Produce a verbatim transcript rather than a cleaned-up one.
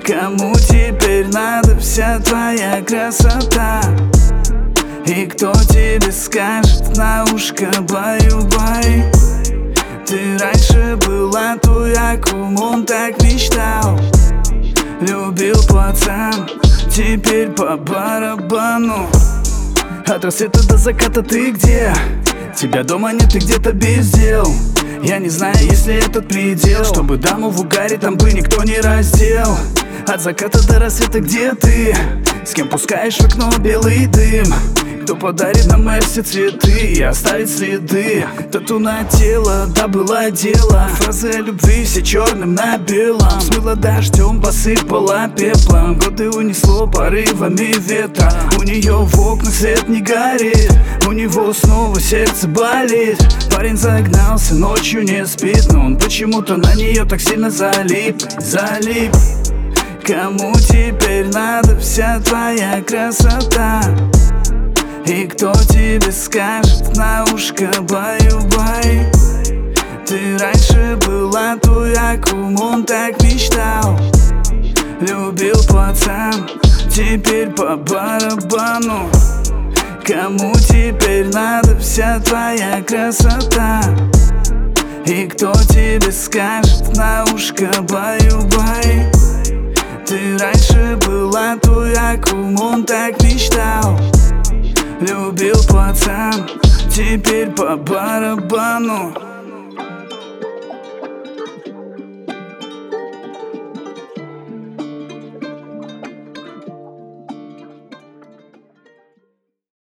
Кому теперь надо вся твоя красота? И кто тебе скажет на ушко баю-бай? Ты раньше была той, о ком он так мечтал. Любил пацан, теперь по барабану. От рассвета до заката ты где? Тебя дома нет, ты где-то без дел. Я не знаю, есть ли этот предел, чтобы даму в угаре там бы никто не раздел. От заката до рассвета где ты? С кем пускаешь в окно белый дым? Кто подарит нам Мерси цветы и оставит следы? Тату на тело, да было дело. Фразы о любви все черным на белом. Смыло дождем, посыпала пеплом. Годы унесло порывами ветра. У нее в окнах свет не горит, у него снова сердце болит. Парень загнался, ночью не спит, но он почему-то на нее так сильно залип, залип. Кому теперь надо вся твоя красота? И кто тебе скажет на ушко баю-бай? Ты раньше была той, о ком он так мечтал. Любил пацан, теперь по барабану. Кому теперь надо вся твоя красота? И кто тебе скажет на ушко баю-бай? Ты раньше была той, о ком он так мечтал. Любил пацан, теперь по барабану.